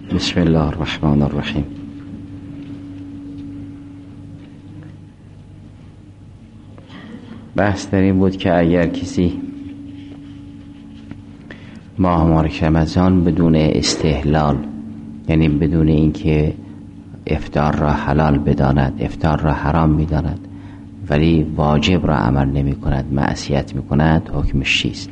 بسم الله الرحمن الرحیم. بحث در این بود که اگر کسی ماه مبارک رمضان بدون استحلال، یعنی بدون اینکه افطار را حلال بداند، افطار را حرام می‌داند، ولی واجب را عمل نمی کند، معصیت می کند، حکمش چیست؟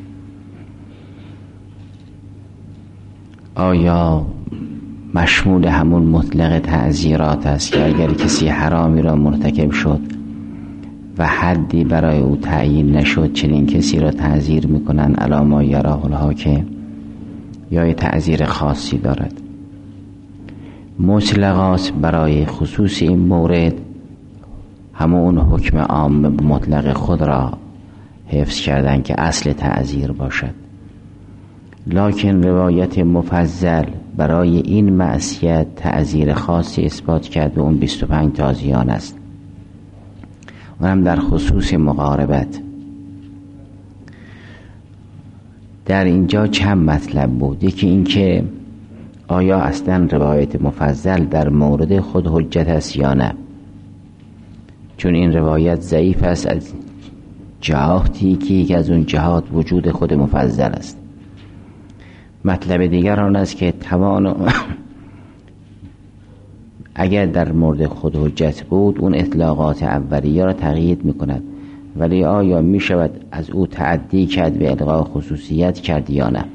آیا مشمول همون مطلق تعزیرات است که اگر کسی حرامی را مرتکب شد و حدی برای او تعیین نشد چنین کسی را تعزیر می کنند علی ما یراه الحاکم، یا تعزیر خاصی دارد؟ مطلقات برای خصوص این مورد همون حکم عام مطلق خود را حفظ کردن که اصل تعزیر باشد، لکن روایت مفضل برای این معصیت تعزیر خاصی اثبات کرد و اون 25 تازیان است، اونم در خصوص مقاربت. در اینجا چند مطلب بود. یکی این که آیا اصلا روایت مفضل در مورد خود حجت است یا نه، چون این روایت ضعیف است از جهاتی که یکی از اون جهات وجود خود مفضل است. مطلب دیگر آن است که اگر در مورد خود حجت بود اون اطلاقات اولیه را تقیید میکند، ولی آیا میشود از او تعدی کرد به الغاء خصوصیت کرد یا نه؟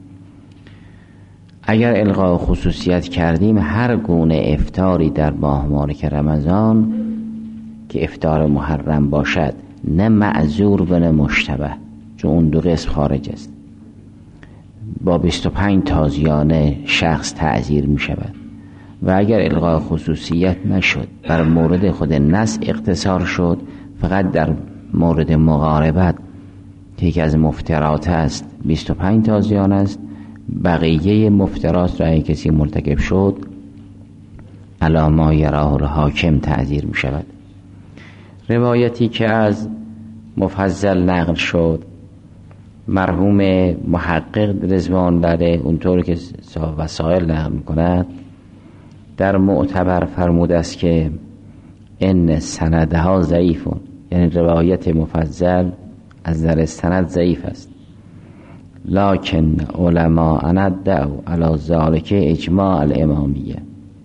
اگر الغاء خصوصیت کردیم هر گونه افطاری در ماه مبارک رمضان که افطار محرم باشد، نه معذور و نه مشتبه، چون اون دو قسم خارج است، با 25 تازیانه شخص تعزیر می شود. و اگر الغاء خصوصیت نشد، بر مورد خود نص اقتصار شد، فقط در مورد مقاربت که یکی از مفترات است 25 تازیان است، بقیه مفترات را کسی مرتکب شد علی ما یراه الحاکم تعزیر می شود. روایتی که از مفضل نقل شد، مرحوم محقق رضوان الله اونطور که وسائل نقل می‌کند در معتبر فرموده است که ان سندها ضعیفون، یعنی روایت مفضل از نظر سند ضعیف است، لکن علما ندعوا علی ذلک اجماع الامامیه.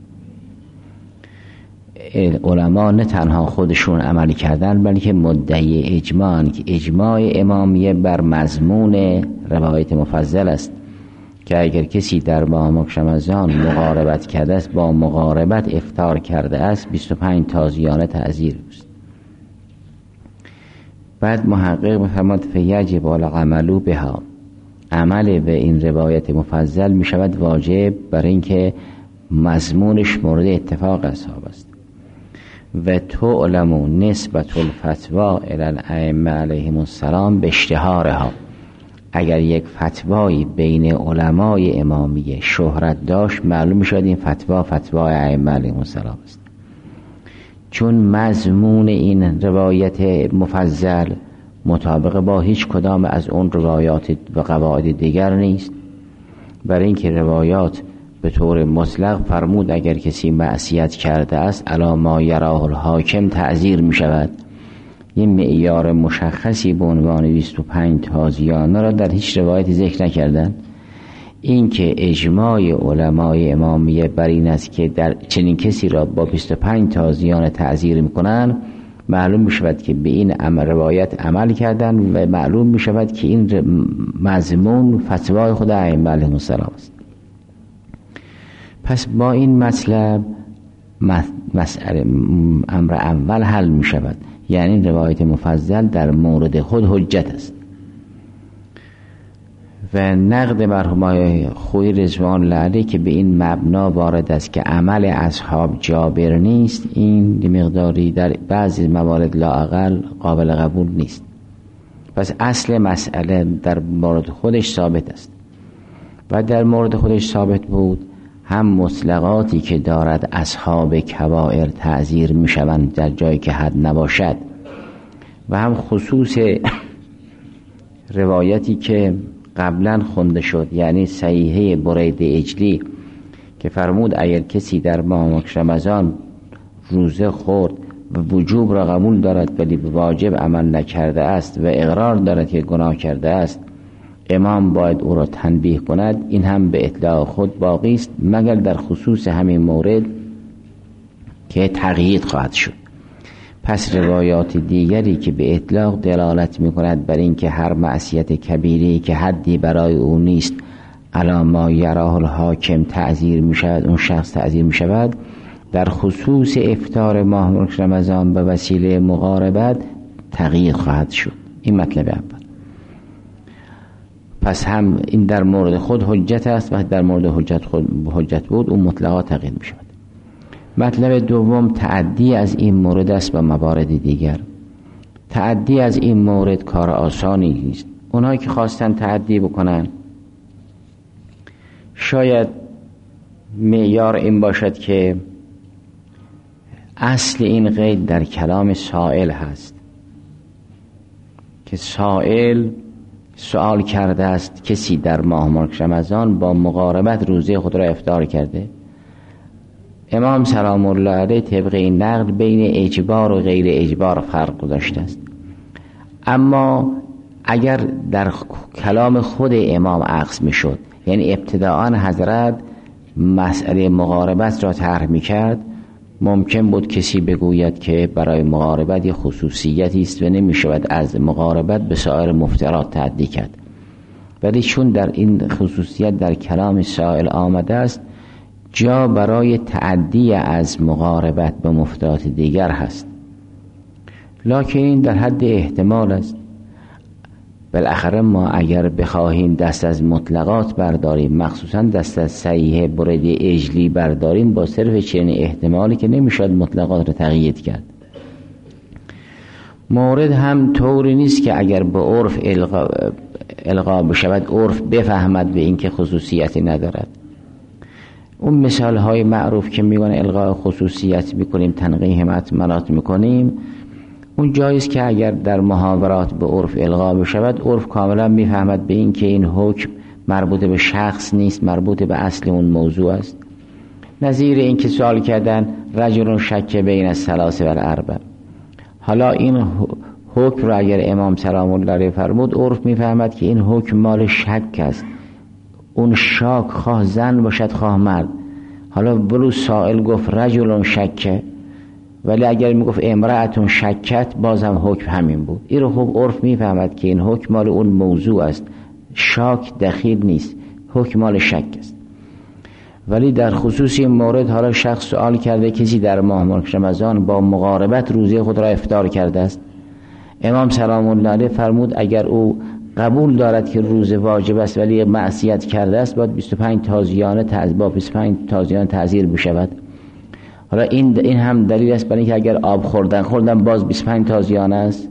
علما نه تنها خودشون عملی کردن بلکه مدعی اجماع، که اجماع امامیه بر مضمون روایت مفضل است که اگر کسی در ماه مبارک رمضان مقاربت کرده است، با مقاربت افطار کرده است، 25 تازیانه تعزیر است. بعد محقق می‌فرماید فیجب العمل بها، عمل به این روایت مفضل می شود واجب برای اینکه مضمونش مورد اتفاق اصحاب است. و تعلم نسبت الفتوا الی الائمه علیهم السلام باشتهارها، اگر یک فتوایی بین علمای امامیه شهرت داشت، معلوم می شود این فتوا ائمه علیهم السلام است، چون مضمون این روایت مفضل مطابق با هیچ کدام از اون روایات و قواعد دیگر نیست. برای اینکه روایات به طور مطلق فرمود اگر کسی معصیت کرده است علی ما یراه الحاکم تعزیر می شود، یه معیار مشخصی به عنوان 25 تازیانه را در هیچ روایتی ذکر نکردن. این که اجماع علمای امامیه بر این است که در چنین کسی را با 25 تازیانه تعزیر می کنند، معلوم می شود که به این روایت عمل کردن و معلوم می شود که این مضمون فتوای خود ائمه علیهم السلام است. پس با این مطلب مسئله امر اول حل می شود، یعنی روایت مفضل در مورد خود حجت است. و نقد مرحوم خویی رضوان الله علیه که به این مبنا وارد است که عمل اصحاب جابر نیست، این مقداری در بعضی موارد لااقل قابل قبول نیست. پس اصل مسئله در مورد خودش ثابت است و در مورد خودش ثابت بود. هم مطلقاتی که دارد اصحاب کبائر تعزیر می شوند در جایی که حد نباشد، و هم خصوص روایتی که قبلا خونده شد، یعنی صحیحه برید اجلی که فرمود اگر کسی در ماه رمضان روزه خورد و وجوب را قبول دارد ولی به واجب عمل نکرده است و اقرار دارد که گناه کرده است، امام باید او را تنبیه کند. این هم به اطلاع خود باقی است مگر در خصوص همین مورد که تقیید خواهد شد. پس روایات دیگری که به اطلاق دلالت می کند بر این که هر معصیت کبیری که حدی برای او نیست علی ما یراه الحاکم تعزیر می شود، اون شخص تعزیر می شود، در خصوص افطار ماه رمضان به وسیله مقاربت تغییر خواهد شد. این مطلب اول. پس هم این در مورد خود حجت است و در مورد حجت بود اون مطلقا تغییر می شود. مطلب دوم تعدی از این مورد است و موارد دیگر. تعدی از این مورد کار آسانی نیست. اونایی که خواستن تعدی بکنن شاید معیار این باشد که اصل این قید در کلام سائل هست که سائل سوال کرده است کسی در ماه رمضان با مقاربت روزه خود را افطار کرده. امام سلام الله علیه طبق این نقل بین اجبار و غیر اجبار فرق گذاشته است. اما اگر در کلام خود امام عکس می شد، یعنی ابتداءً حضرت مسئله مقاربت را طرح می کرد، ممکن بود کسی بگوید که برای مقاربت یه خصوصیتی است و نمی شود از مقاربت به سایر مفطرات تعدی کرد. ولی چون در این خصوصیت در کلام سائل آمده است، جا برای تعدی از مقاربت به مفطرات دیگر هست، لکن این در حد احتمال است. بالاخره ما اگر بخواهیم دست از مطلقات برداریم، مخصوصا دست از صحیح برد اجلی برداریم، با صرف چنین احتمالی که نمیشد مطلقات را تقیید کرد. مورد هم طوری نیست که اگر به عرف القا بشود عرف بفهمد به این که خصوصیتی ندارد. اون مثال های معروف که میگن القاء خصوصیت میکنیم، تنقیح مطمئنات میکنیم، اون جاییست که اگر در محاورات به عرف القا بشود عرف کاملا میفهمد به این که این حکم مربوط به شخص نیست، مربوط به اصل اون موضوع است. نظیر این که سوال کردن رجل شک بین الثلاث و الاربع، حالا این حکم را اگر امام سلام الله علیه فرمود، عرف میفهمد که این حکم مال شک است. اون شاک خواه زن باشد خواه مرد. حالا بلو سائل گفت رجل شک، ولی اگر میگفت امرأتون شکت بازم حکم همین بود. این رو خوب عرف میفهمد که این حکم مال اون موضوع است، شاک دخیل نیست، حکم مال شک است. ولی در خصوص این مورد حالا شخص سوال کرده کسی در ماه رمضان با مقاربت روزه خود را افطار کرده است. امام سلام الله علیه فرمود اگر او قبول دارد که روزه واجب است ولی معصیت کرده است، باید 25 تازیانه تعزیر بشود. حالا این هم دلیل است برای اینکه اگر آب خوردن باز 25 تازیانه است،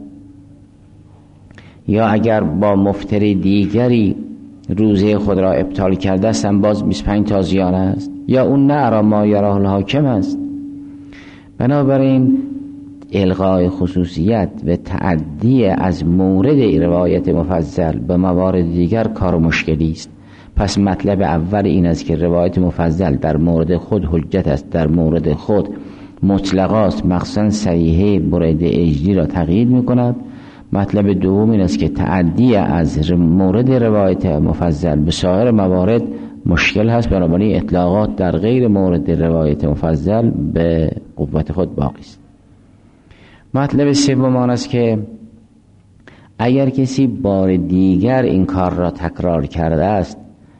یا اگر با مفطر دیگری روزه خود را ابطال کرده است باز 25 تازیانه است، یا اون نه علی ما یراه الحاکم است. بنابراین الغای خصوصیت و تعدی از مورد روایت مفضل به موارد دیگر کار مشکلی است. پس مطلب اول این است که روایت مفضل در مورد خود حجت است، در مورد خود مطلقات مخصوصا صحیحه برد اجلی را تقیید می کند. مطلب دوم این است که تعدی از مورد روایت مفضل به سایر موارد مشکل هست، بنابراین اطلاقات در غیر مورد روایت مفضل به قوت خود باقی است. مطلب سوم آن است که اگر کسی بار دیگر این کار را تکرار کرده است،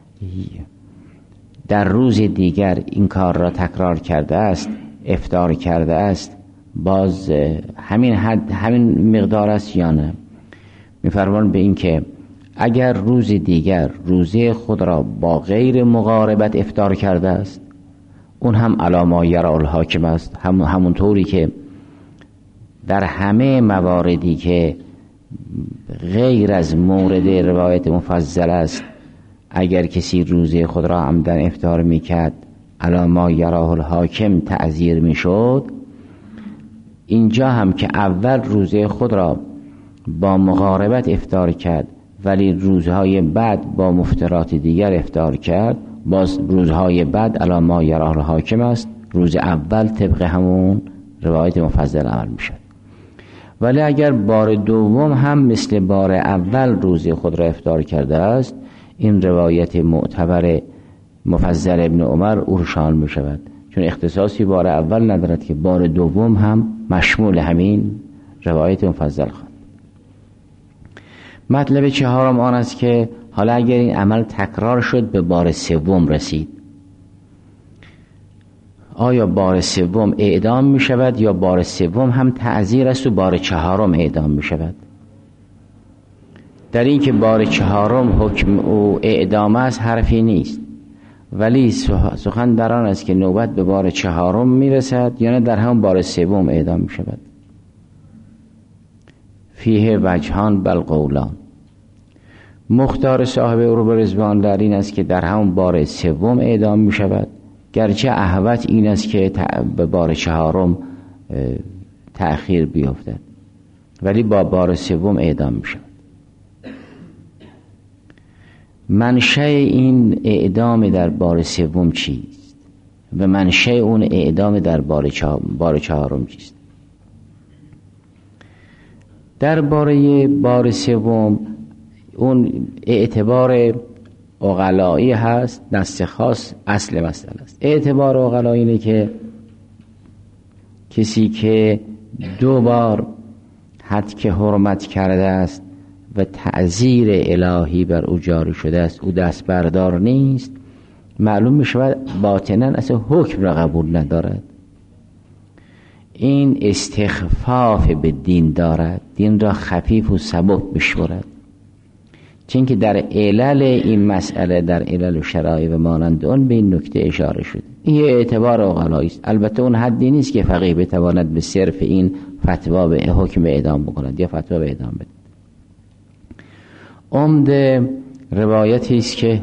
در روز دیگر این کار را تکرار کرده است، افطار کرده است، باز همین مقدار است یا نه؟ می‌فرمان به این که اگر روز دیگر روزه خود را با غیر مقاربت افطار کرده است، اون هم علی ما یراه الحاکم است، همونطوری که در همه مواردی که غیر از مورد روایت مفضل است، اگر کسی روزه خود را عمدن افطار میکرد علی ما یراه الحاکم تعزیر میشد. اینجا هم که اول روزه خود را با مقاربت افطار کرد ولی روزهای بعد با مفطرات دیگر افطار کرد، باز روزهای بعد علی ما یراه الحاکم است، روز اول طبق همون روایت مفضل عمل میشد. ولی اگر بار دوم هم مثل بار اول روزه خود را افطار کرده است، این روایت معتبر مفضل ابن عمر او را شامل می شود، چون اختصاصی بار اول ندارد که بار دوم هم مشمول همین روایت مفضل خواهد. مطلب چهارم آن است که حالا اگر این عمل تکرار شد به بار سوم رسید، آیا بار سوم اعدام می شود یا بار سوم هم تعزیر است و بار چهارم اعدام می شود؟ در این که بار چهارم حکم او اعدام است حرفی نیست، ولی سخن در آن است که نوبت به بار چهارم می رسد یا نه در هم بار سوم اعدام می شود. فیه وجهان بل قولان. مختار صاحب عروة رضوان در این است که در همون بار سوم اعدام می شود، گرچه احوط این است که به بار چهارم تأخیر بیفتد، ولی با بار سوم اعدام می شود. منشأ این اعدام در بار سوم چیست و منشأ اون اعدام در بار چهارم چیست؟ در بار سوم اون اعتبار عقلایی هست، دست خاص اصل مسئله است. اعتبار عقلایی اینه که کسی که 2 بار حد که حرمت کرده است و تعزیر الهی بر او جاری شده است، او دست بردار نیست، معلوم می شود باطناً اصلا حکم را قبول ندارد. این استخفاف به دین دارد، دین را خفیف و سبک بشمرد. چون که در علل این مسئله، در علل و شرایع و مانند آن به این نکته اشاره شده. این اعتبار عقلایی است. البته اون حدی نیست که فقیه بتواند به صرف این فتوا به حکم اعدام بکند یا فتوا به اعدام بده. عمده روایتی است که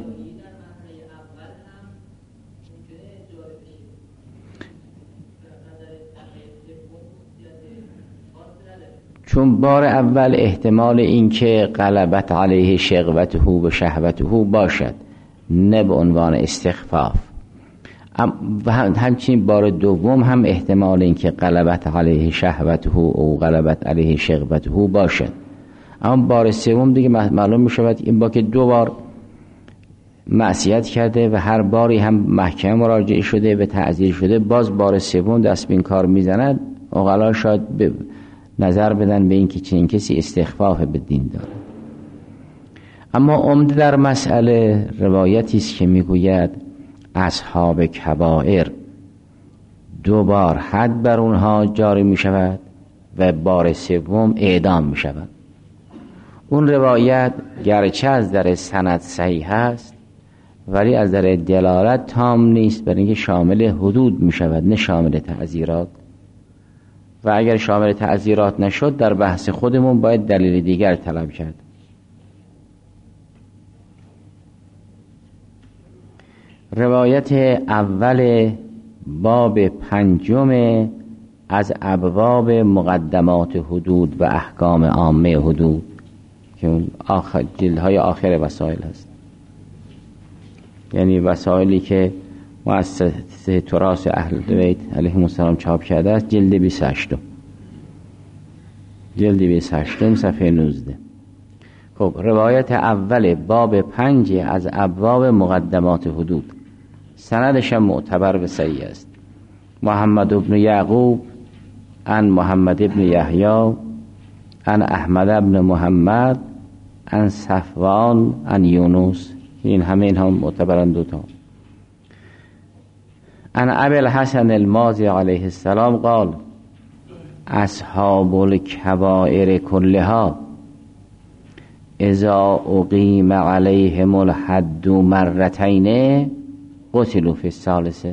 چون بار اول احتمال این که غلبت علیه شقوته و شهوته باشد، نه به عنوان استخفاف، و همچنین بار دوم هم احتمال این که غلبت علیه شهوته و غلبت علیه شقوته باشد. اما بار سوم دیگه معلوم می شود این با که 2 بار معصیت کرده و هر باری هم محکمه مراجعه شده و تعزیر شده، باز بار سوم دست به این کار می زند، عقلا شاید نظر بدن به این که چنین کسی استخفاف به دین داره. اما عمده در مسئله روایتی است که میگوید اصحاب کبائر 2 بار حد بر اونها جاری می شود و بار سوم اعدام می شود. اون روایت گرچه از در سند صحیح است، ولی از در دلالت تام نیست، برای اینکه شامل حدود می شود نه شامل تعزیرات، و اگر شامل تعزیرات نشد در بحث خودمون باید دلیل دیگر طلب کرد. روایت اول باب 5 از ابواب مقدمات حدود و احکام عامه حدود که جلدهای آخر وسائل هست، یعنی وسائلی که مؤسسه تراث اهل بیت علیهم السلام چاپ کرده است، جلد 28 صفحه 19. خب روایت اول باب 5 از ابواب مقدمات حدود، سندش هم معتبر و صحیح است. محمد ابن یعقوب عن محمد ابن یحیی عن احمد ابن محمد عن صفوان عن یونس، این همه اینها معتبرن 2 تا. عن ابی الحسن المازی علیه السلام قال اصحاب الکبائر كلها اذا اقیم علیهم الحد مرتين قتلوا فی الثالثه.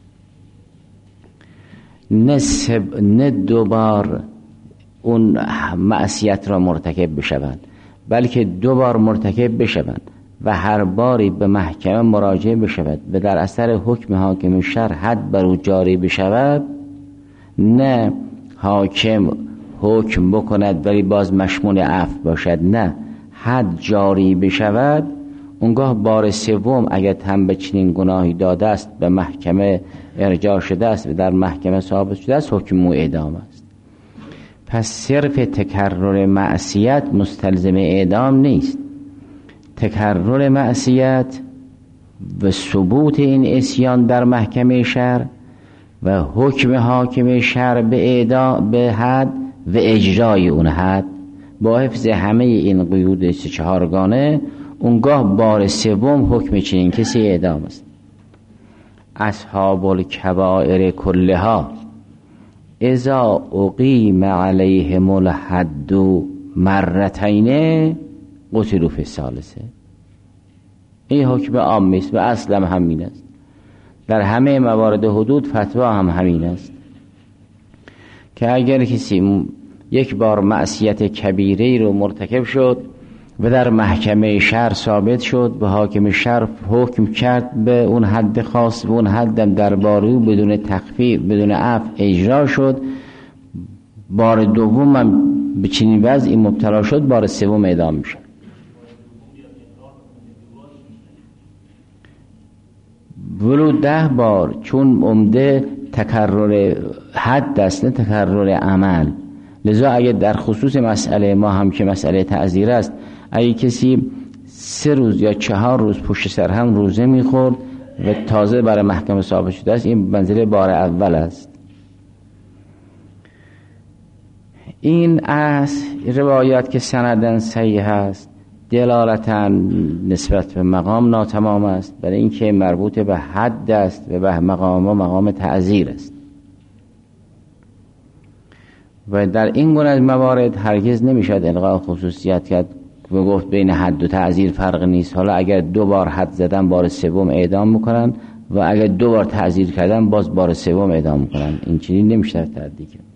نه 2 بار اون معصیت را مرتکب بشوند، بلکه 2 بار مرتکب بشوند و هر باری به محکمه مراجعه بشود و در اثر حکم حاکم شرع حد بر او جاری بشود، نه حاکم حکم بکند ولی باز مشمول عفو باشد، نه حد جاری بشود، اونگاه بار سوم اگر تن به چنین گناهی داده است به محکمه ارجاع شده است و در محکمه ثابت شده است حکم او اعدام است. پس صرف تکرر معصیت مستلزم اعدام نیست. تکرر معصیت و ثبوت این عصیان در محکمه شرع و حکم حاکم شرع به اعدام به حد و اجرای اون حد با حفظ همه این قیود 4 گانه، اونگاه بار سوم حکم چنین کسی اعدام است. اصحاب الکبائر کلها اذا اقیم علیهم الحد مرتین قتلوا فی الثالثه. این حکم عام است و اصلا همین است. در همه موارد حدود فتوا هم همین است که اگر کسی یک بار معصیت کبیره رو مرتکب شد و در محکمه شرع ثابت شد و حاکم شرع حکم کرد به اون حد خاص و اون حدم درباره او بدون تخفیف بدون عفو اجرا شد، بار دوم هم به چنین وضعی مبتلا شد، بار سوم اعدام میشه. ولو 10 بار، چون عمده تکرر حد است نه تکرر عمل. لذا اگه در خصوص مسئله ما هم که مسئله تعزیر است، اگه کسی 3 روز یا 4 روز پشت سر هم روزه میخورد و تازه برای محکمه ثابت شده است، این منزله بار اول است. این از روایات که سندن صحیح است دلالتا نسبت به مقام ناتمام است، برای اینکه مربوط به حد است و به مقام تعزیر است و در این گونه از موارد هرگز نمیشد الغاء خصوصیت کرد و گفت بین حد و تعزیر فرق نیست. حالا اگر 2 بار حد زدن بار سوم اعدام میکنن و اگر 2 بار تعزیر کردن باز بار سوم اعدام میکنن، این چنین نمیشه تعدی کرد.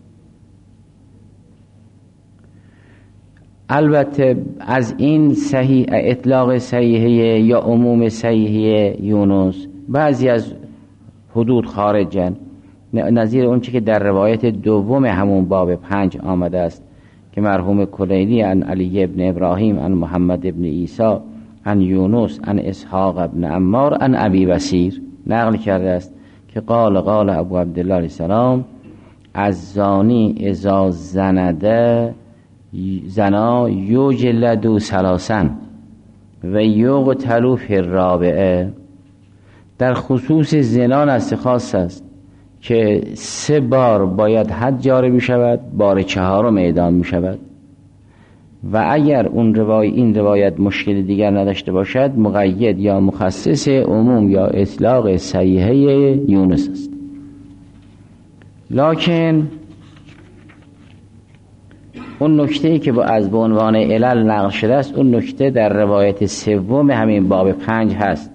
البته از این صحیح اطلاق صحیحه یا عموم صحیحه یونس بعضی از حدود خارجن، نظیر اون چی که در روایت دوم همون باب 5 آمده است که مرحوم کلیلی عن علی ابن ابراهیم عن محمد ابن عیسی عن یونس عن اسحاق ابن عمار عن ابی بصیر نقل کرده است که قال ابو عبدالله علیه السلام الزانی اذا زنده زنا یجلد 3 و یقتل فی الرابعه. در خصوص زنا نص خاص است که 3 بار باید حد جاری می شود، بار 4م اعدام می شود و اگر این روایت مشکل دیگر نداشته باشد مقید یا مخصص عموم یا اطلاق صحیحه یونس است. لکن اون نکته‌ای که از عنوان علل نقل شده است، اون نکته در روایت سوم همین باب 5 هست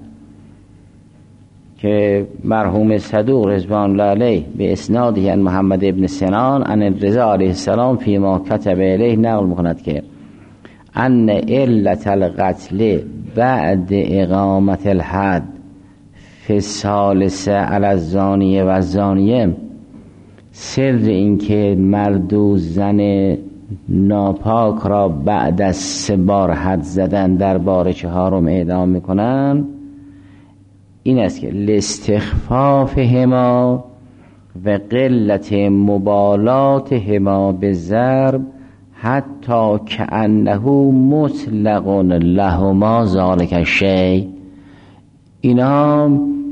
که مرحوم صدوق رضوان الله علیه به اسنادی عن محمد ابن سنان عن رضا علیه السلام فیما کتب الیه نقل می‌کند که ان علت القتل بعد اقامت الحد فی الثالثه علی الزانی و الزانیه، سر این که مرد و زن ناپاک را بعد از 3 بار حد زدن در بار 4م اعدام میکنن این است که لاستخفافهما و قلت مبالاتهما به ضرب حتی کأنه مطلق لهما ذلک الشیء. اینا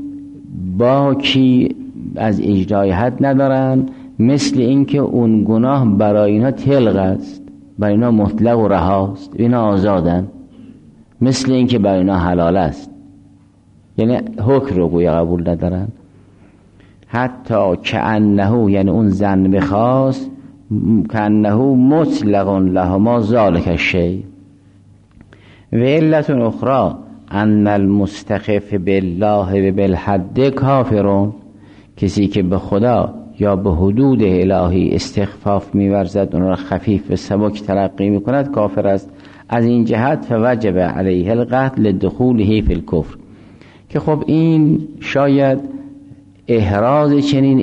باکی از اجرای حد ندارن، مثل اینکه اون گناه برای اینا طلق است، برای اینا مطلق و رهاست، اینا آزادن، مثل اینکه برای اینا حلال است، یعنی حکم رو گویا قبول ندارن. حتی کأنه یعنی اون زن بخواست کأنه مطلق لهما ذلک الشیء. و علت اخرى ان المستخف بالله و بالحد کافرون، کسی که به خدا یا به حدود الهی استخفاف می‌ورزد، اون را خفیف و سبک تلقی می‌کند، کافر است. از این جهت فوجب علیه القتل لدخوله فی الکفر، که خب این شاید احراز چنین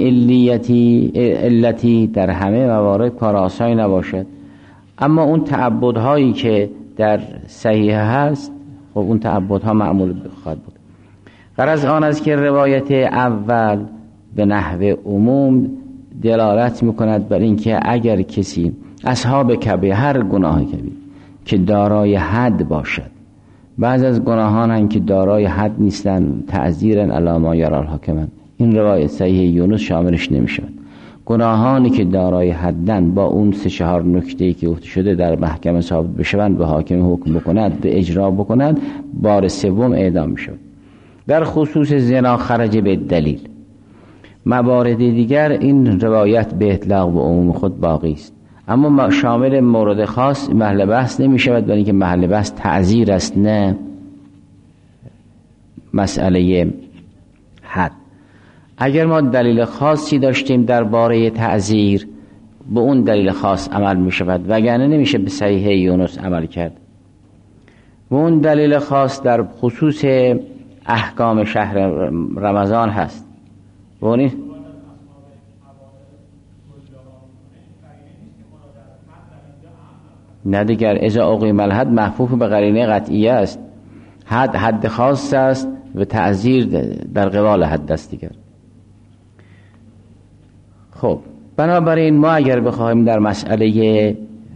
علتی در همه موارد کار آسانی نباشد، اما اون تعبدهایی که در صحیح هست خب اون تعبدها معمول خواهد بود. غرض آن است که روایت اول به نحو عموم دلالت میکند بر اینکه اگر کسی اصحاب کبیر، هر گناه کبیر که دارای حد باشد، بعض از گناهان هم که دارای حد نیستن، تعذیرن علی ما یری الحاکم، این روایت صحیح یونس شاملش نمیشود. گناهانی که دارای حدن با اون 3-4 نکته‌ای که گفته شده در محکمه ثابت بشوند، به حاکم حکم بکند، به اجرا بکند، بار سوم اعدام میشود. در خصوص زنا خرج به دلیل. موارد دیگر این روایت به اطلاق و عموم خود باقی است، اما شامل مورد خاص محل بحث نمی شود، برای اینکه محل بحث تعزیر است نه مسئله حد. اگر ما دلیل خاصی داشتیم درباره تعزیر، به اون دلیل خاص عمل می شود، وگرنه نمیشه به صحیح یونس عمل کرد. و اون دلیل خاص در خصوص احکام شهر رمضان هست. بونی نه دیگر، اذا اقیم الحد محفوف به قرینه قطعیه است. حد خاص است و تعزیر در قبال حد است دیگر. خب بنابراین ما اگر بخوایم در مسئله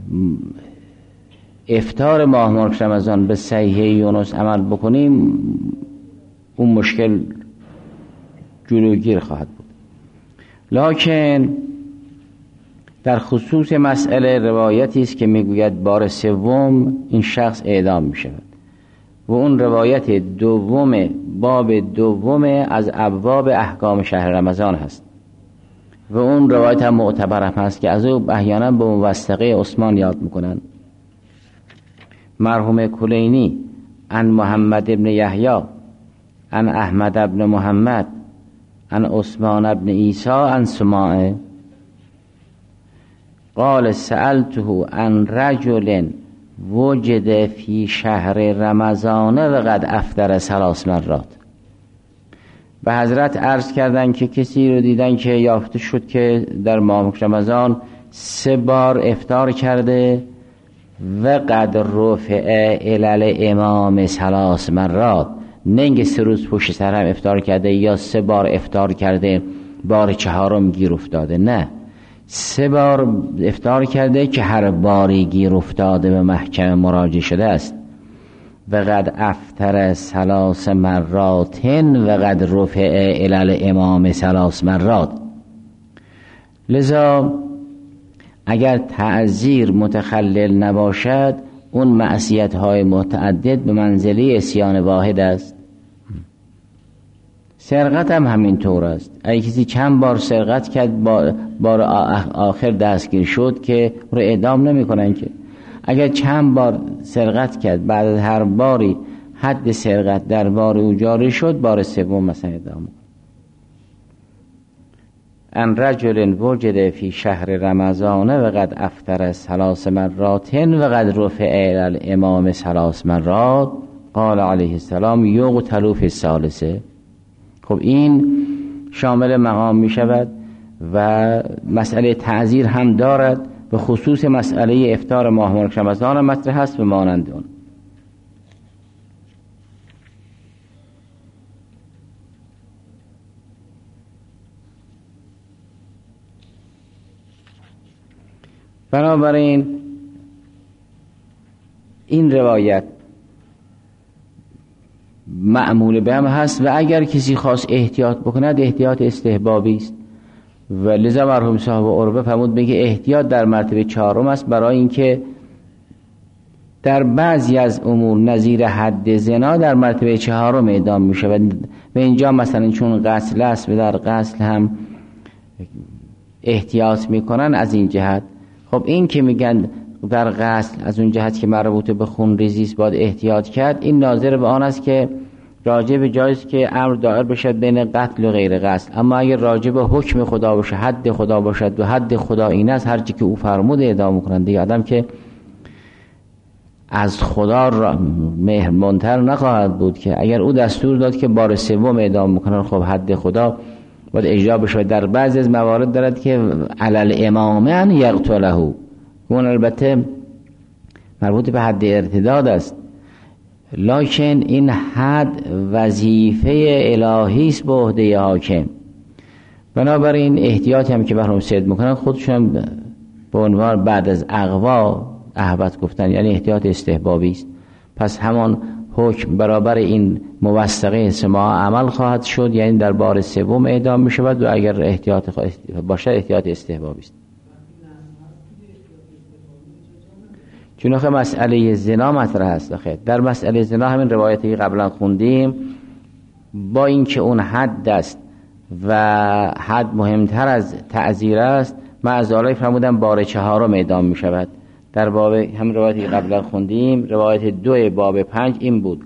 افطار ماه مبارک رمضان به صحیح یونس عمل بکنیم، اون مشکل جلوگیر خواهد بود. لکن در خصوص مسئله روایتی است که میگوید بار سوم این شخص اعدام می شود و اون روایت دوم باب دوم از ابواب احکام شهر رمضان هست و اون روایت هم معتبر هم هست که از او احیانا به موثقه عثمان یاد میکنن. مرحوم کلینی عن محمد ابن یحیی عن احمد ابن محمد عن عثمان ابن عیسی عن سماعه قال سألته عن رجل وجد فی شهر رمضان و قد افطر 3 مرات. به حضرت عرض کردن که کسی رو دیدن که یافته شد که در ماه رمضان 3 بار افطار کرده و قد رفع الی امام 3 مرات، نه اینکه 3 روز پشت سر هم افطار کرده یا 3 بار افطار کرده بار 4م گیر افتاده، نه 3 بار افطار کرده که هر باری گیر افتاده به محکمه مراجعه شده است. و قد افطر 3 مرات و قد رفع الی امام 3 مرات. لذا اگر تعزیر متخلل نباشد، اون معصیت های متعدد به منزله عصیان واحد است. سرقت هم همین طور است. اگه کسی چند بار سرقت کرد، بار آخر دستگیر شد که رو اعدام نمی کنن که. اگر چند بار سرقت کرد، بعد از هر باری حد سرقت در بار او جاری شد، بار سوم مثلا اعدام. ان رجل وجد فی شهر رمضان و قد افطر 3 مرات و قد رفع الی الامام 3 مرات قال علیه السلام یقتل فی الثالثه. خب این شامل مقام می شود و مسئله تعزیر هم دارد، به خصوص مسئله افطار ماه مبارک رمضان مطرح است و مانند اون. بنابراین این روایت معمول به هم هست و اگر کسی خواست احتیاط بکند، احتیاط استحبابی است و لذا مرحوم صاحب عروه فرمود بگه احتیاط در مرتبه 4 است، برای اینکه در بعضی از امور نظیر حد زنا در مرتبه 4 اعدام می شود و اینجا مثلا چون غسل است و در غسل هم احتیاط میکنن از این جهت. خب این که میگن در غسل از اون جهت که مربوط به خون ریزی است باید احتیاط کرد، این ناظر به آن است که راجع به جایز که امر دائر بشد بین قتل و غیر قتل، اما اگر راجع به حکم خدا باشه، حد خدا باشد و حد خدا این است هر چی که او فرمود اعدام میکنن دیگه. آدم که از خدا مهربانتر نخواهد بود که اگر او دستور داد که بار سوم اعدام میکنن، خب حد خدا باید اجرا بشه. در بعضی از موارد دارد که علل امامه یقتله، اون البته مربوط به حد ارتداد است. لکن این حد وظیفه الهی است به عهده حاکم. بنابراین احتیاطی هم که برام سید میکنن خودشون به عنوان بعد از اغوا احبت گفتن، یعنی احتیاط استحبابی است. پس همان حکم برابر این موثقه سماع عمل خواهد شد، یعنی در بار سوم اعدام می شود و اگر احتیاط باشد احتیاط استحبابی است. چون آخه مسئله زنا مطرح است. آخه در مسئله زنا همین روایتی که قبلا خوندیم، با اینکه اون حد است و حد مهمتر از تعزیر است، معذالای فرمودن بار 4 اعدام می شود. در باب هم روایتی که قبلا خوندیم، روایت 2 باب 5 این بود: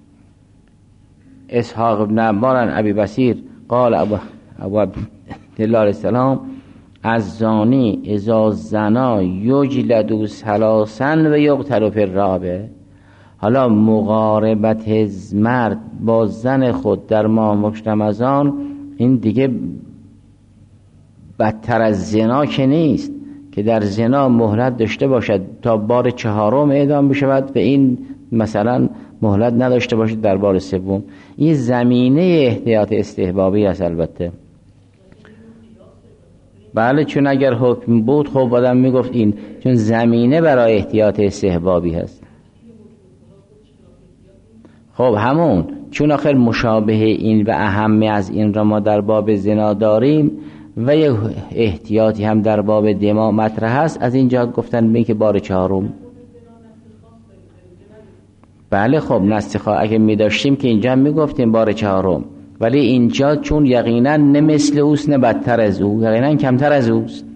اسحاق ابن عمار عن ابی بصیر قال ابو عبدالله علیه السلام از زانی اذا زنا یجلد 3 و یقتل فی الرابع. حالا مقاربت مرد با زن خود در ماه رمضان این دیگه بدتر از زنا که نیست، که در زنا مهلت داشته باشد تا بار 4 اعدام بشود و این مثلا مهلت نداشته باشد در بار 3. این زمینه احتیاط استحبابی است. البته بله، چون اگر حکم بود خب آدم میگفت این، چون زمینه برای احتیاط استحبابی هست. خب همون، چون آخر مشابه این و اهم از این را ما در باب زنا داریم و یه احتیاطی هم در باب دما مطرح هست، از اینجا گفتن به که بار 4. بله خب نسخ اگه می داشتیم که اینجا می گفتیم بار 4، ولی اینجا چون یقینا نه مثل اوست نه بدتر از او، یقینا کمتر از اوست.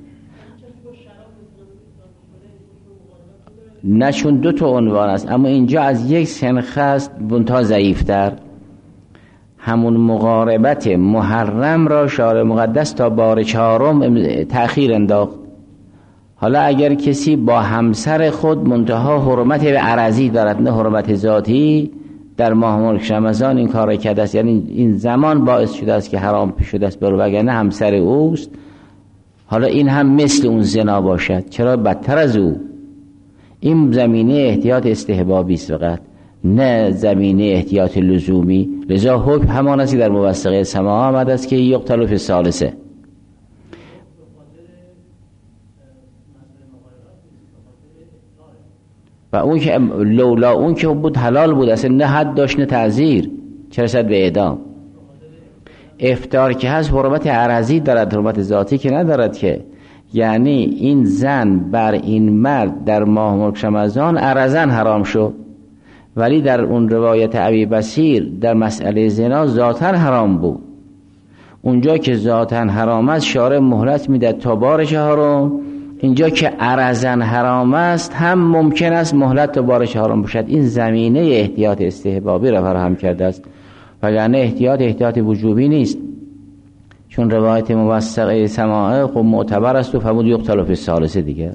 نه چون 2 تا عنوان است، اما اینجا از یک سنخ است منتها ضعیفتر. همون مقاربت محرم را شارع مقدس تا بار 4 تأخیر انداخت. حالا اگر کسی با همسر خود منتها حرمت عرضی دارد نه حرمت ذاتی، در ماه ملک رمضان این کار کرده است، یعنی این زمان باعث شده است که حرام شده است برو، وگرنه همسر اوست، حالا این هم مثل اون زنا باشد، چرا بدتر از او. این زمینه احتیاط استحبابی است فقط، نه زمینه احتیاط لزومی. لذا حکم همان است که در موثقه سماع آمده است که یقتل فی الثالثه. و اون که لولا اون که بود حلال بود، اصلا نه حد داشت نه تعزیر، چه رسد به اعدام. افطار که هست حرمت عرضی دارد، حرمت ذاتی که ندارد که. یعنی این زن بر این مرد در ماه ملک رمضان عرضاً حرام شد، ولی در اون روایت ابی بصیر در مسئله زنا ذاتاً حرام بود. اونجا که ذاتاً حرام است شارع مهلت میده تا بار 4. اینجا که عرضاً حرام است هم ممکن است مهلت تا بار 4 باشد. این زمینه احتیاط استحبابی را فراهم کرده است، وگرنه احتیاط وجوبی نیست. چون روایت موثقه سماعه خب معتبر است و فرمود یقتل فی الثالثه دیگر.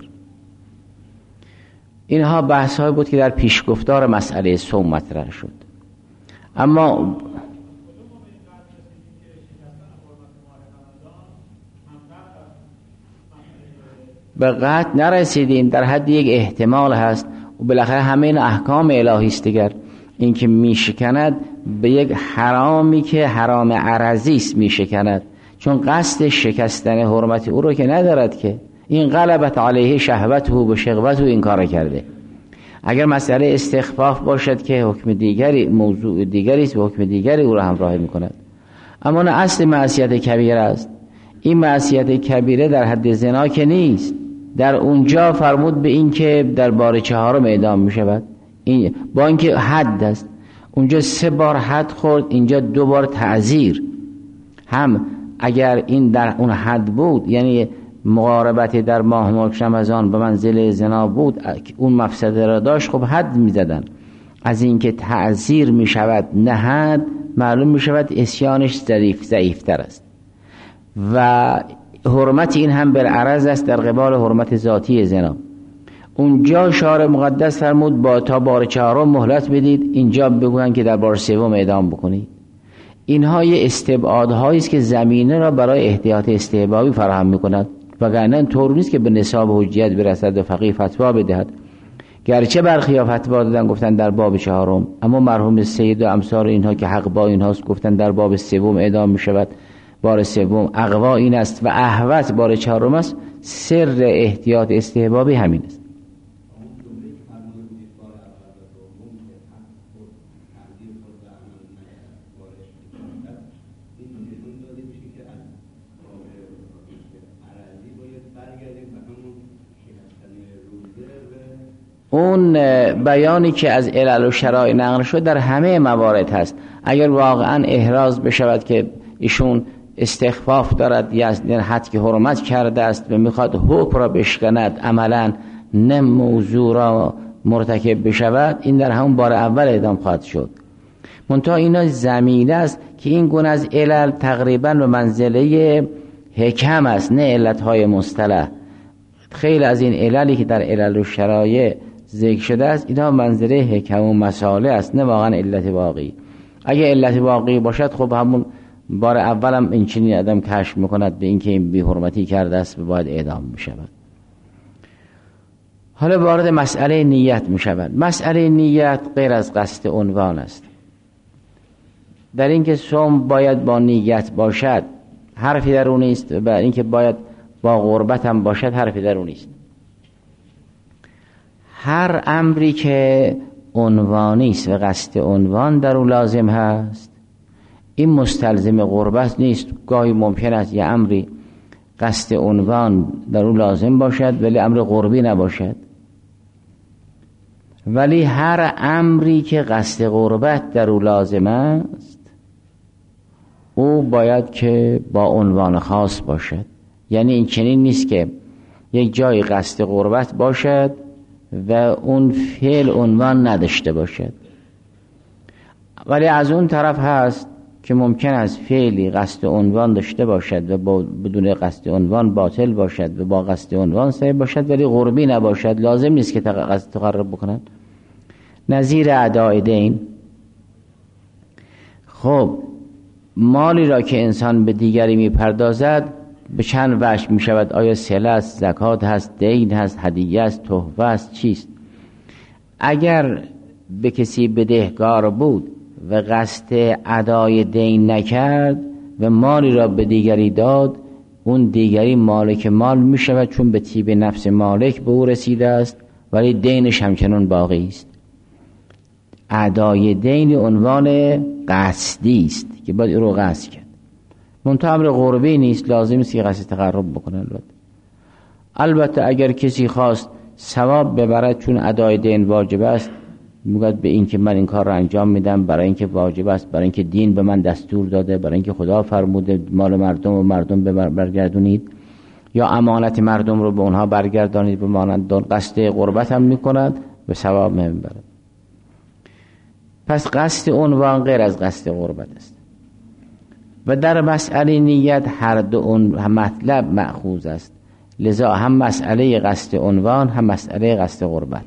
اینها بحث های بود که در پیشگفتار مسئله صوم مطرح شد. اما به قطع نرسیدیم، در حد یک احتمال هست و بالاخره همه این احکام الهی است دیگر. این که میشکند به یک حرامی که حرام عرضی است میشکند، چون قصد شکستن حرمت او رو که ندارد که. این غلبت علیه شهوته و شهوته این کار کرده. اگر مسئله استخفاف باشد که حکم دیگری، موضوع دیگری است و حکم دیگری او را همراهی میکند. اما نه، اصل معصیت کبیره است. این معصیت کبیره در حد زنا که نیست. در اونجا فرمود به این که در بار 4 اعدام میشود، این با اینکه حد است. اونجا 3 بار حد خورد، اینجا 2 بار تعزیر. هم اگر این در اون حد بود، یعنی مقاربت در ماه ملک رمضان به منزله زنا بود، اون مفسده را داشت، خب حد میزدن. از اینکه تعزیر میشود نه حد، معلوم میشود اسیانش ضعیفتر است و حرمت این هم بالعرض است در قبال حرمت ذاتی زنا. اونجا شارع مقدس فرمود با تا بار 4 مهلت بدید، اینجا بگوین که در بار 3 اعدام بکنید. اینها یه استبعادهایی است که زمینه را برای احتیاط استحبابی فراهم میکند، وگرنه طور نیست که به نصاب حجیت برسد و فقیه فتوا بدهد گرچه برخی ها فتوا دادن گفتن در باب 4، اما مرحوم سید و امثال اینها که حق با اینهاست گفتن در باب 3 اعدام می شود. بار 3 اقوا این است و احوط بار 4 است. سر احتیاط استحبابی همین است. اون بیانی که از علل و شرایع نقل شد در همه موارد هست. اگر واقعا احراز بشود که ایشون استخفاف دارد یا از حد که حرمت کرده است و میخواد حکم را بشکند، عملا نه موضوع را مرتکب بشود، این در همون بار اول اعدام خواهد شد. منتها اینا زمینه است که این گونه از علل تقریبا به منزله حکم است، نه علتهای مصطلح. خیلی از این عللی که در علل و شرایع ذکر شده است اینا منظره حکم و مساله است، نه واقعا علت واقعی. اگه علت واقعی باشد خب همون بار اولم این چنین آدم کشف میکند به اینکه این بی حرمتی کرده است و باید اعدام بشود. حالا وارد مسئله نیت میشود. مسئله نیت غیر از قصد عنوان است. در اینکه صوم باید با نیت باشد حرفی در اون نیست، و اینکه باید با قربت هم باشد حرفی در اون نیست. هر امری که عنوانی است و قصد عنوان در اون لازم هست، این مستلزم قربت نیست. گاهی ممکن است یه امری قصد عنوان در اون لازم باشد ولی امر قربی نباشد. ولی هر امری که قصد قربت در اون لازم است او باید که با عنوان خاص باشد. یعنی این چنین نیست که یک جای قصد قربت باشد و اون فعل عنوان نداشته باشد. ولی از اون طرف هست که ممکن است فعلی قصد عنوان داشته باشد و بدون قصد عنوان باطل باشد و با قصد عنوان صحیح باشد ولی قربی نباشد. لازم نیست که قصد تقرب بکنن. نظیر اداء دین. خب مالی را که انسان به دیگری میپردازد به چند وجه می شود. آیا صله است، زکات هست، دین هست، هدیه است، تحفه است، چیست؟ اگر به کسی بدهکار بود و قصد ادای دین نکرد و مالی را به دیگری داد، اون دیگری مالک مال می شود چون به طیب نفس مالک به او رسیده است ولی دینش همچنان باقی است. ادای دین عنوان قصدی است که باید او رو قصد کرد. منتها امر قربی نیست، لازم است که قصد تقرب بکنه. البته اگر کسی خواست ثواب ببرد چون ادای دین واجب است، میگوید به این که من این کار را انجام میدم برای اینکه واجب است، برای اینکه دین به من دستور داده، برای اینکه خدا فرموده مال مردم و مردم برگردونید یا امانت مردم رو به اونها برگردانید به مانند قصد قربت هم میکند به ثواب میبرد. پس قصد عنوان غیر از قصد قربت است. و در مسئله نیت هر دو اون مطلب مأخوذ است. لذا هم مسئله قصد عنوان هم مسئله قصد قربت.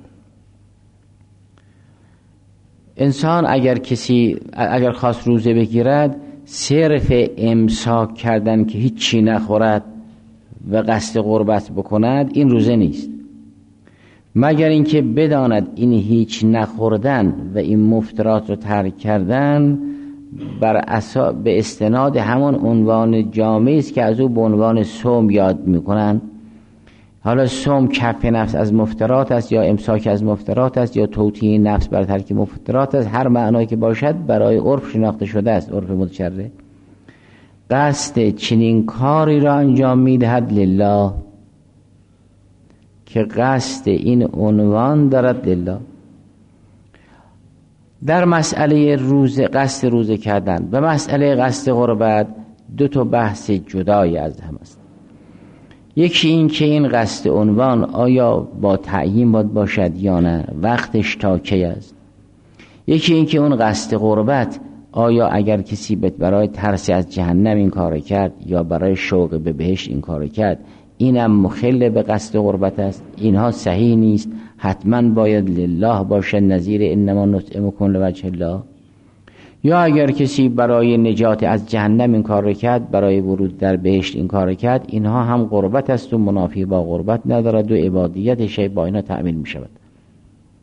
انسان اگر خواست روزه بگیرد، صرف امساک کردن که هیچی نخورد و قصد قربت بکند این روزه نیست، مگر اینکه بداند این هیچ نخوردن و این مفترات رو ترک کردن به استناد همون عنوان جامعی است که از او به عنوان صوم یاد میکنن. حالا صوم کف نفس از مفترات است یا امساک از مفترات است یا توطیه نفس بر ترک مفترات است، هر معنایی که باشد برای عرف شناخته شده است، عرف متشرع. قصد چنین کاری را انجام میدهد لله، که قصد این عنوان دارد لله. در مسئله قصد روزه کردن و مسئله قصد قربت دو تا بحث جدای از هم است. یکی این که این قصد عنوان آیا با تعیین باید باشد یا نه، وقتش تا کی است. یکی این که اون قصد قربت آیا اگر کسی برای ترس از جهنم این کار کرد یا برای شوق به بهشت این کار کرد، اینم مخل به قصد قربت است. اینها صحیح نیست، حتما باید لله باشه، نظیر انما نطعمکم لوجه الله. یا اگر کسی برای نجات از جهنم این کار کرد، برای ورود در بهشت این کار کرد، اینها هم قربت است و منافی با قربت ندارد و عبادیت شی با اینا تعمیل می شود.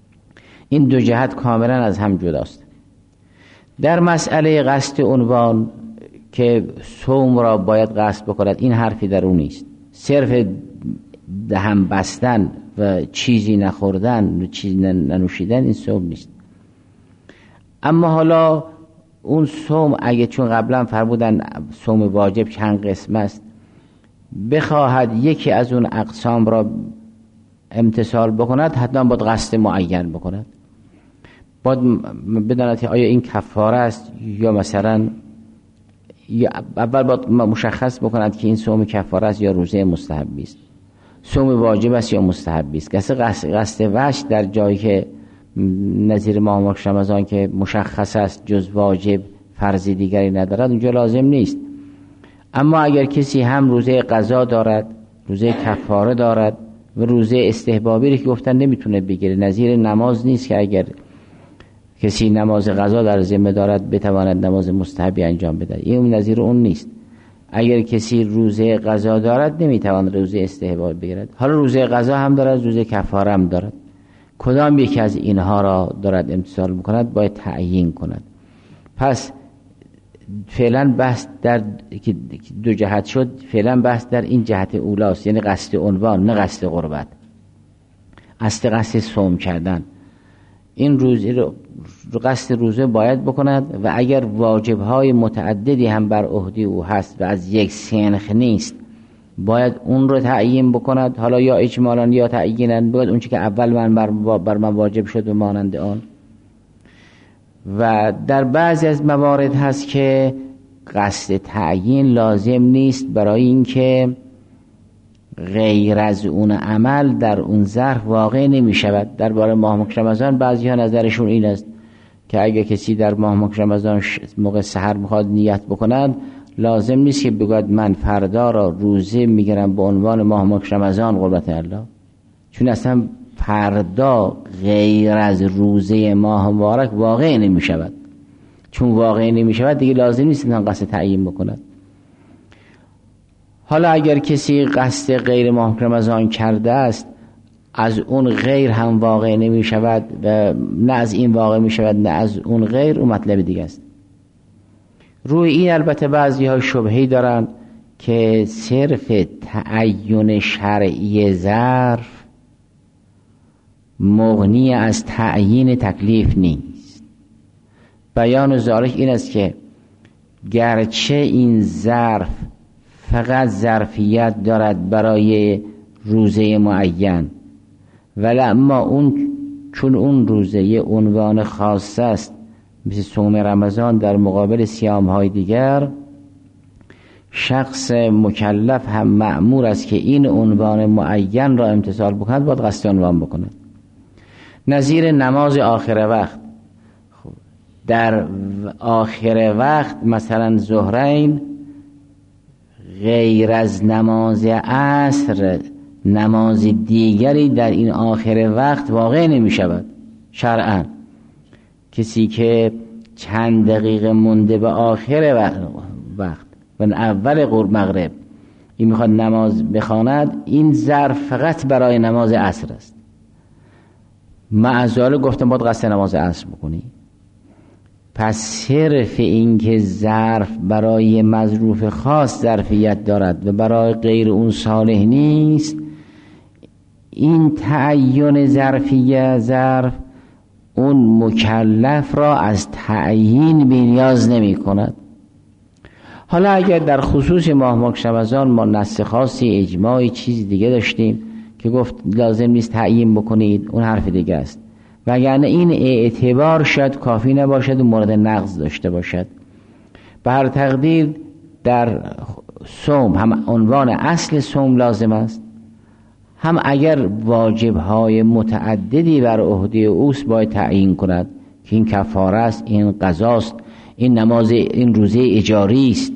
این دو جهت کاملا از هم جداست. در مسئله قصد عنوان که صوم را باید قصد بکند، این حرفی در اون نیست. صرف دهن بستن و چیزی نخوردن و چیزی ننوشیدن این صوم نیست. اما حالا اون صوم اگه چون قبلا فرمودن صوم واجب چند قسم است، بخواهد یکی از اون اقسام را امتثال بکند، حتما باید قصد معین بکند. باید بداند آیا این کفاره است یا مثلا اول باید مشخص بکند که این صوم کفاره است یا روزه مستحبی است، صوم واجب است یا مستحبی است. کسی قصد وجه در جایی که نظیر ماه مبارک رمضان که مشخص است جز واجب فرضی دیگری ندارد، اونجا لازم نیست. اما اگر کسی هم روزه قضا دارد، روزه کفاره دارد و روزه استحبابی که گفتن نمیتونه بگیره، نظیر نماز نیست که اگر کسی نماز قضا در ذمه دارد بتواند نماز مستحبی انجام بده، این نظیر اون نیست. اگر کسی روزه قضا دارد نمیتواند روزه استحبابی بگیرد. حالا روزه قضا هم دارد، روزه کفاره هم دارد، کدام یکی از اینها را دارد امتثال میکند باید تعیین کند. پس فعلا بحث در که دو جهت شد، فعلا بحث در این جهت اولاست، یعنی قصد عنوان نه قصد قربت، قصد صوم کردن. این روزه رو قصد روزه باید بکند و اگر واجب‌های متعددی هم بر عهده او هست و از یک سنخ نیست باید اون رو تعیین بکند، حالا یا اجمالاً یا تعییناً، باید اون چی که اول بر من واجب شد و مانند آن. و در بعضی از موارد هست که قصد تعیین لازم نیست، برای اینکه غیر از اون عمل در اون ظرف واقع نمی شود. درباره ماه مبارک رمضان بعضی ها نظرشون این است که اگر کسی در ماه مبارک رمضان موقع سحر میخواد نیت بکند، لازم نیست که بگوید من فردا را روزه میگیرم به عنوان ماه مبارک رمضان قربت الله، چون اصلا فردا غیر از روزه ماه مبارک واقع نمی شود. چون واقع نمی شود دیگه لازم نیست انسان قصد تعیین بکند. حالا اگر کسی قصد غیر ماه رمضان کرده است، از اون غیر هم واقع نمی شود و نه از این واقع می شود نه از اون غیر، اون مطلب دیگه است. روی این البته بعضی ها شبهه‌ای دارند که صرف تعیین شرعی ظرف مغنی از تعیین تکلیف نیست. بیان ذالک این است که گرچه این ظرف فقط ظرفیت دارد برای روزه معین، ولی اما اون چون اون روزه یه عنوان خاص است مثل صوم رمضان در مقابل صیام‌های دیگر، شخص مکلف هم مأمور است که این عنوان معین را امتثال بکند، باید قصد عنوان بکند. نظیر نماز آخر وقت، در آخر وقت مثلا ظهرین غیر از نماز عصر نماز دیگری در این آخر وقت واقع نمی شود شرعاً. کسی که چند دقیقه مونده به آخر وقت و اول مغرب این میخواد نماز بخواند، این ظرف فقط برای نماز عصر است. معذاله گفتم باید قصد نماز عصر بکنی. پس صرف این که ظرف برای مظروف خاص ظرفیت دارد و برای غیر اون صالح نیست، این تعیین ظرفیه ظرف اون مکلف را از تعیین بی‌نیاز نمی کند. حالا اگر در خصوص ماه مبارک رمضان ما نص خاصی اجماعی چیز دیگه داشتیم که گفت لازم نیست تعیین بکنید، اون حرف دیگه است. وگرنه این اعتبار شاید کافی نباشد و مورد نقض داشته باشد. به هر تقدیر در صوم هم عنوان اصل صوم لازم است، هم اگر واجب‌های متعددی بر عهده اوست باید تعیین کند که این کفاره است، این قضاست، این نماز، این روزه اجاری است،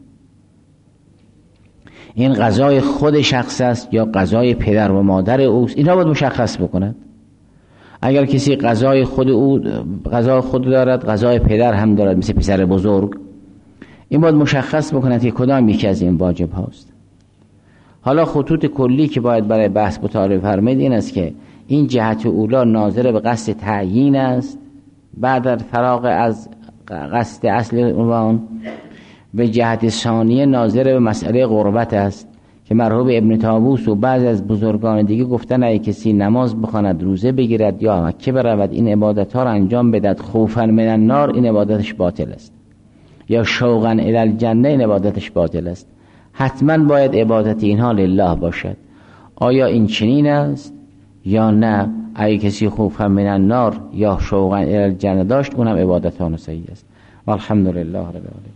این قضای خود شخص است یا قضای پدر و مادر اوست. اینها باید مشخص بکند. اگر کسی قضای خود دارد، قضای پدر هم دارد مثل پسر بزرگ، این باید مشخص بکند که کدام یکی از این واجب هاست. حالا خطوط کلی که باید برای بحث مطالعه فرمایید این است که این جهت اولا ناظر به قصد تعیین است بعد از فراغ از قصد اصل عنوان، و جهت ثانیه ناظر به مسئله قربت است که مرحوم ابن طاووس و بعض از بزرگان دیگه گفتن اگه کسی نماز بخواند، روزه بگیرد یا مکه برود، این عبادت ها را انجام بدهد خوفا من النار، این عبادتش باطل است، یا شوقا الی الجنه، این عبادتش باطل است. حتما باید عبادت اینها لله باشد. آیا این چنین است یا نه؟ اگه کسی خوفا من النار یا شوقا الی الجنه داشت، اونم عبادت ها صحیح است. والحمدلله رب العالمین.